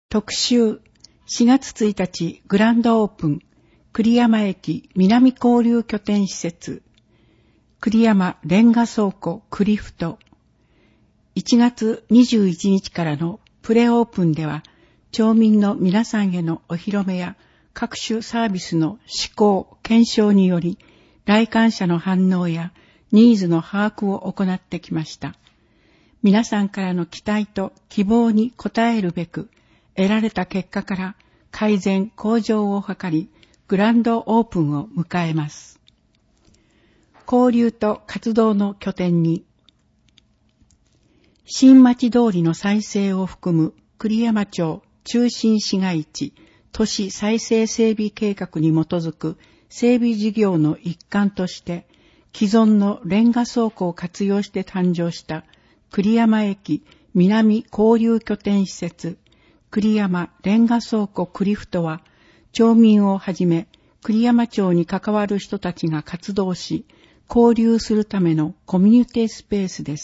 特集4月1日グランドオープン栗山駅南交流拠点施設栗山レンガ倉庫クリフト。1月21日からのプレオープンでは町民の皆さんへのお披露目や各種サービスの試行検証により来館者の反応やニーズの把握を行ってきました。皆さんからの期待と希望に応えるべく得られた結果から改善向上を図りグランドオープンを迎えます。交流と活動の拠点に新町通りの再生を含む栗山町中心市街地都市再生整備計画に基づく整備事業の一環として既存のレンガ倉庫を活用して誕生した栗山駅南交流拠点施設栗山レンガ倉庫クリフトは町民をはじめ栗山町に関わる人たちが活動し交流するためのコミュニティスペースです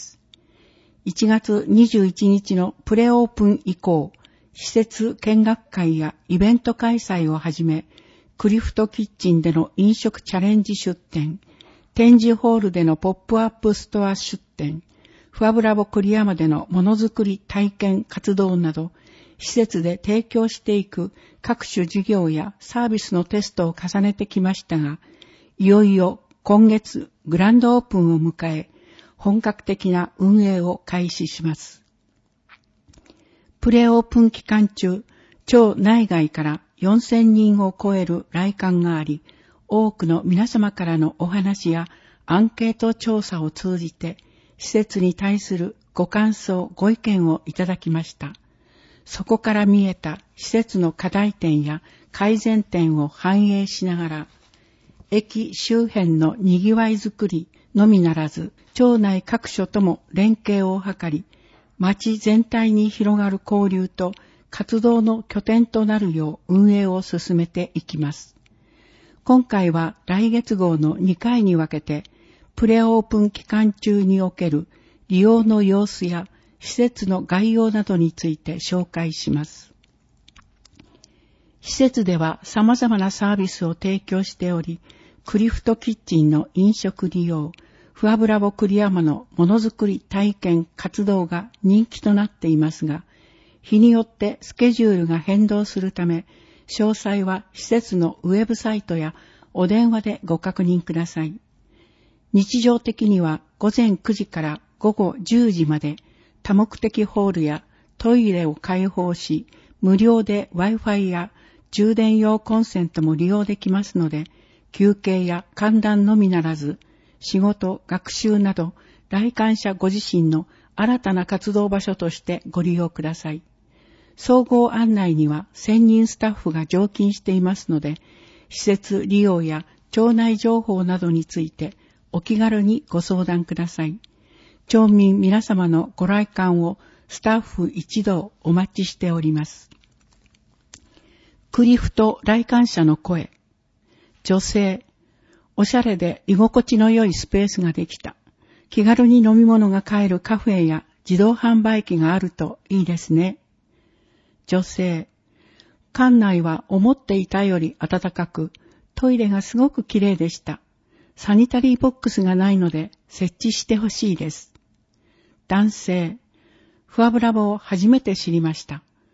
。1月21日のプレオープン以降、施設見学会やイベント開催をはじめ、クリフトキッチンでの飲食チャレンジ出店、展示ホールでのポップアップストア出店、ファブラボ栗山でのものづくり体験活動など、施設で提供していく各種事業やサービスのテストを重ねてきましたが、いよいよ今月グランドオープンを迎え、本格的な運営を開始します。プレオープン期間中、町内外から4000人を超える来館があり、多くの皆様からのお話やアンケート調査を通じて、施設に対するご感想、ご意見をいただきました。そこから見えた施設の課題点や改善点を反映しながら、駅周辺のにぎわいづくりのみならず、町内各所とも連携を図り、町全体に広がる交流と活動の拠点となるよう運営を進めていきます。今回は来月号の2回に分けて、プレオープン期間中における利用の様子や施設の概要などについて紹介します。施設では様々なサービスを提供しており、クリフトキッチンの飲食利用、フアブラボ栗山のものづくり体験活動が人気となっていますが、日によってスケジュールが変動するため、詳細は施設のウェブサイトやお電話でご確認ください。日常的には午前9時から午後10時まで多目的ホールやトイレを開放し、無料で Wi-Fi や充電用コンセントも利用できますので、休憩や歓談のみならず、仕事、学習など、来館者ご自身の新たな活動場所としてご利用ください。総合案内には専任スタッフが常勤していますので、施設利用や町内情報などについてお気軽にご相談ください。町民皆様のご来館をスタッフ一同お待ちしております。クリフト来館者の声。女性。おしゃれで居心地の良いスペースができた。気軽に飲み物が買えるカフェや自動販売機があるといいですね。女性。館内は思っていたより暖かく、トイレがすごくきれいでした。サニタリーボックスがないので設置してほしいです。男性。フアブラボを初めて知りました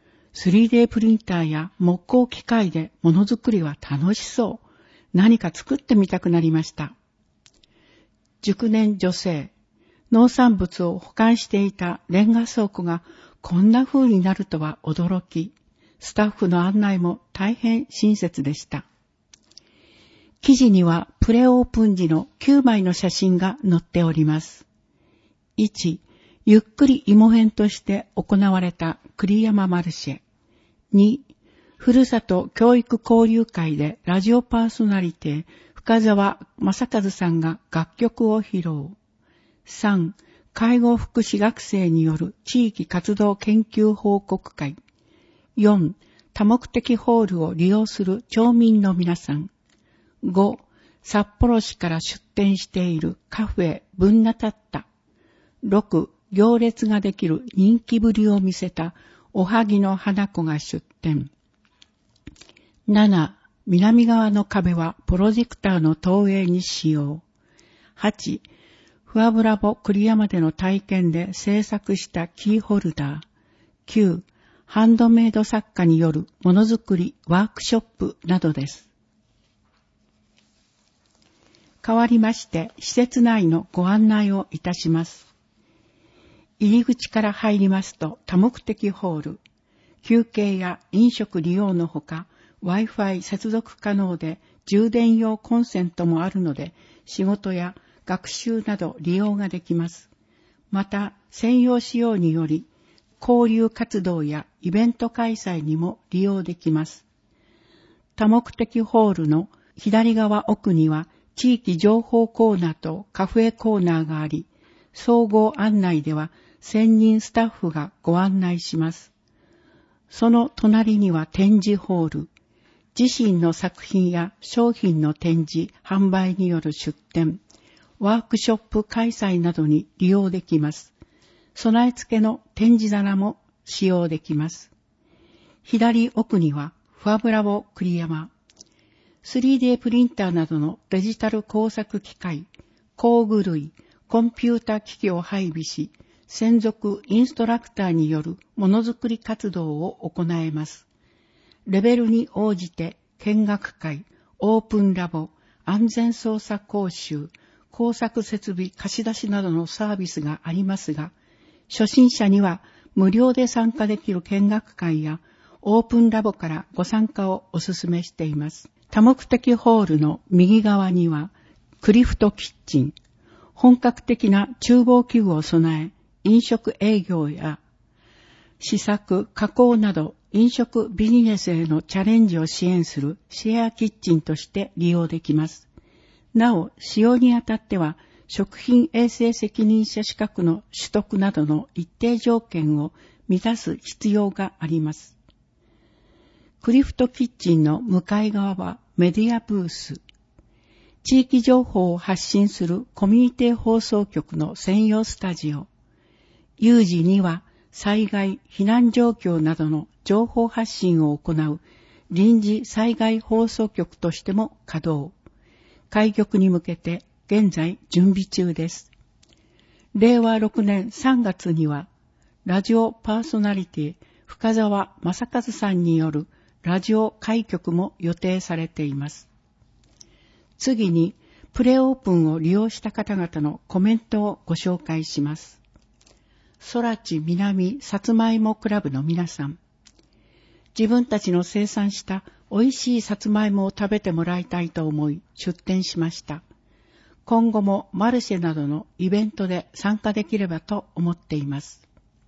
。3D プリンターや木工機械でものづくりは楽しそう。何か作ってみたくなりました。熟年女性。農産物を保管していたレンガ倉庫がこんな風になるとは驚き、スタッフの案内も大変親切でした。記事にはプレオープン時の9枚の写真が載っております。1、ゆっくり芋編として行われた栗山マルシェ。2、ふるさと教育交流会でラジオパーソナリティ深澤正和さんが楽曲を披露。3、介護福祉学生による地域活動研究報告会。4、多目的ホールを利用する町民の皆さん。5、札幌市から出店しているカフェぶんなたった。6、行列ができる人気ぶりを見せたおはぎの花子が出展。7、南側の壁はプロジェクターの投影に使用。8、フアブラボ栗山での体験で制作したキーホルダー。9、ハンドメイド作家によるものづくりワークショップなどです。代わりまして施設内のご案内をいたします。入り口から入りますと多目的ホール、休憩や飲食利用のほか Wi-Fi 接続可能で充電用コンセントもあるので仕事や学習など利用ができます。また専用仕様により交流活動やイベント開催にも利用できます。多目的ホールの左側奥には地域情報コーナーとカフェコーナーがあり、総合案内では専任スタッフがご案内します。その隣には展示ホール、自身の作品や商品の展示、販売による出展、ワークショップ開催などに利用できます。備え付けの展示棚も使用できます。左奥にはファブラボ栗山、3D プリンターなどのデジタル工作機械、工具類、コンピュータ機器を配備し、専属インストラクターによるものづくり活動を行えます。レベルに応じて見学会、オープンラボ、安全操作講習、工作設備貸し出しなどのサービスがありますが、初心者には無料で参加できる見学会やオープンラボからご参加をお勧めしています。多目的ホールの右側にはクリフトキッチン、本格的な厨房器具を備え、飲食営業や試作、加工など飲食ビジネスへのチャレンジを支援するシェアキッチンとして利用できます。なお、使用にあたっては食品衛生責任者資格の取得などの一定条件を満たす必要があります。クリフトキッチンの向かい側はメディアブース、地域情報を発信するコミュニティ放送局の専用スタジオ、有事には災害、避難状況などの情報発信を行う臨時災害放送局としても稼働。開局に向けて現在準備中です。令和6年3月にはラジオパーソナリティ深澤正和さんによるラジオ開局も予定されています。次にプレオープンを利用した方々のコメントをご紹介します。空知南さつまいもクラブの皆さん、自分たちの生産した美味しいさつまいもを食べてもらいたいと思い出店しました。今後もマルシェなどのイベントで参加できればと思っています。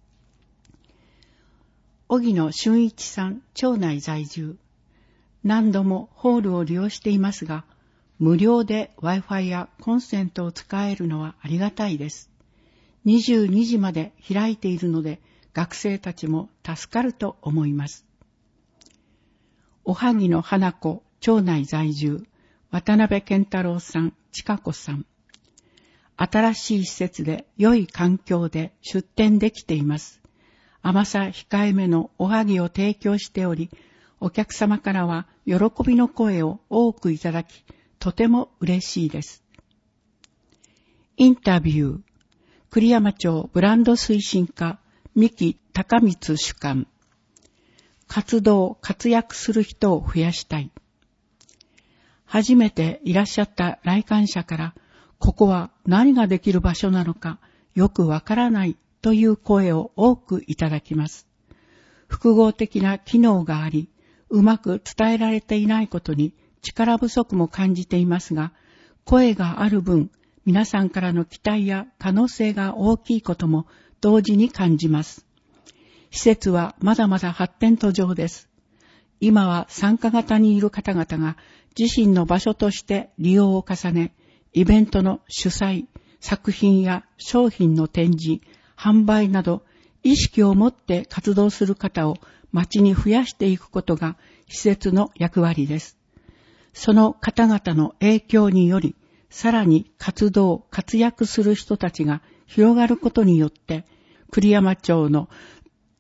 荻野俊一さん、町内在住。何度もホールを利用していますが、無料で Wi-Fi やコンセントを使えるのはありがたいです。22時まで開いているので、学生たちも助かると思います。おはぎの花子、町内在住、渡辺健太郎さん、千佳子さん。新しい施設で良い環境で出店できています。甘さ控えめのおはぎを提供しており、お客様からは喜びの声を多くいただき、とても嬉しいです。インタビュー、栗山町ブランド推進課、三木高光主幹。活動・活躍する人を増やしたい。初めていらっしゃった来館者から、ここは何ができる場所なのかよくわからないという声を多くいただきます。複合的な機能があり、うまく伝えられていないことに力不足も感じていますが、声がある分、皆さんからの期待や可能性が大きいことも同時に感じます。施設はまだまだ発展途上です。今は参加型にいる方々が自身の場所として利用を重ね、イベントの主催、作品や商品の展示、販売など意識を持って活動する方を町に増やしていくことが施設の役割です。その方々の影響により、さらに活動・活躍する人たちが広がることによって、栗山町の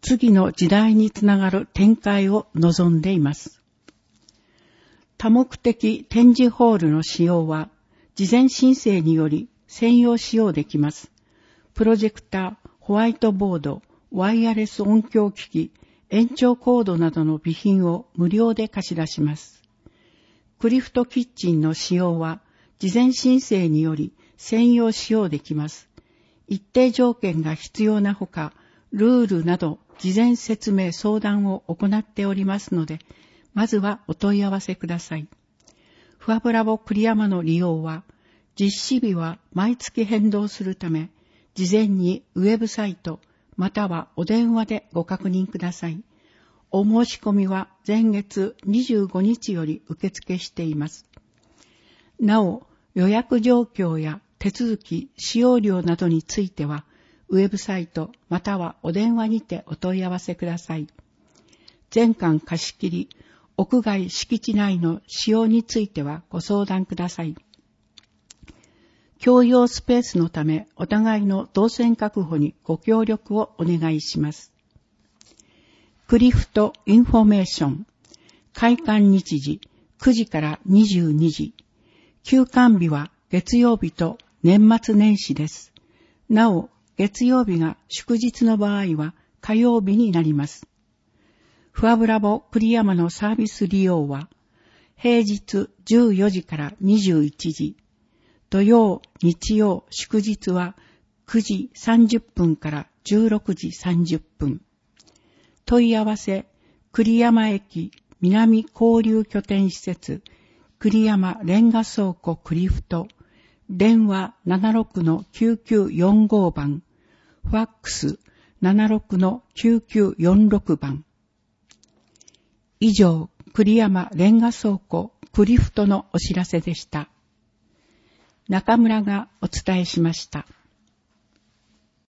次の時代につながる展開を望んでいます。多目的展示ホールの使用は、事前申請により専用使用できます。プロジェクター、ホワイトボード、ワイヤレス音響機器、延長コードなどの備品を無料で貸し出します。クリフトキッチンの使用は、事前申請により専用使用できます。一定条件が必要なほか、ルールなど事前説明相談を行っておりますので、まずはお問い合わせください。ファブラボ栗山の利用は、実施日は毎月変動するため、事前にウェブサイトまたはお電話でご確認ください。お申し込みは前月25日より受付しています。なお、予約状況や手続き、使用料などについては、ウェブサイトまたはお電話にてお問い合わせください。全館貸し切り、屋外敷地内の使用についてはご相談ください。共用スペースのためお互いの動線確保にご協力をお願いします。クリフトインフォメーション、開館日時9時から22時、休館日は月曜日と年末年始です。なお、月曜日が祝日の場合は火曜日になります。フアブラボ栗山のサービス利用は、平日14時から21時、土曜、日曜、祝日は9時30分から16時30分。問い合わせ、栗山駅南交流拠点施設、栗山レンガ倉庫クリフト、電話 76-9945 番、ファックス 76-9946 番。以上、栗山レンガ倉庫クリフトのお知らせでした。中村がお伝えしました。